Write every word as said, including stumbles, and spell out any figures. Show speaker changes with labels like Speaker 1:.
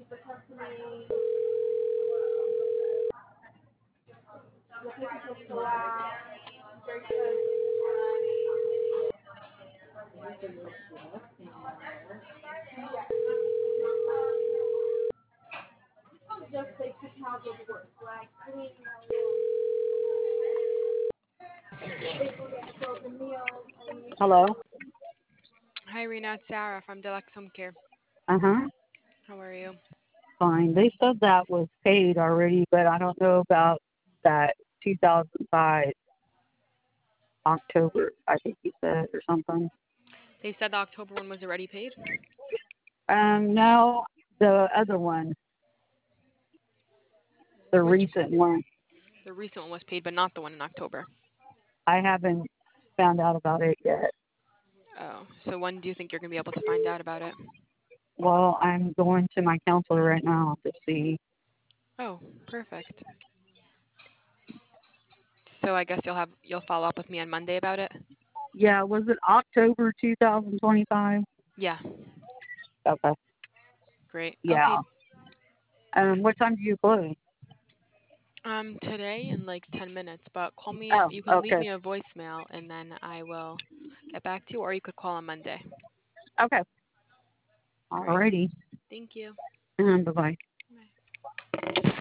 Speaker 1: Hello?
Speaker 2: Hi, Rena. It's Sarah from Deluxe Home Care.
Speaker 1: Uh-huh.
Speaker 2: How are you?
Speaker 1: Fine. They said that was paid already, but I don't know about that two thousand five October, I think you said, or something.
Speaker 2: They said the October one was already paid.
Speaker 1: Um, no, the other one, the
Speaker 2: Which
Speaker 1: recent one,
Speaker 2: the recent one was paid, but not the one in October.
Speaker 1: I haven't found out about it yet.
Speaker 2: Oh, so when do you think you're gonna be able to find out about it?
Speaker 1: Well, I'm going to my counselor right now to see.
Speaker 2: Oh, perfect. So I guess you'll have you'll follow up with me on Monday about it.
Speaker 1: Yeah, was it October two thousand twenty-five?
Speaker 2: Yeah,
Speaker 1: Okay.
Speaker 2: great. Okay.
Speaker 1: Yeah. Um, what time do you close?
Speaker 2: Um, today in like ten minutes, but call me.
Speaker 1: Oh,
Speaker 2: You can leave
Speaker 1: okay.
Speaker 2: me a voicemail and then I will get back to you, or you could call on Monday.
Speaker 1: Okay.
Speaker 2: Great.
Speaker 1: Alrighty.
Speaker 2: Thank you.
Speaker 1: Um, bye-bye.
Speaker 2: Bye.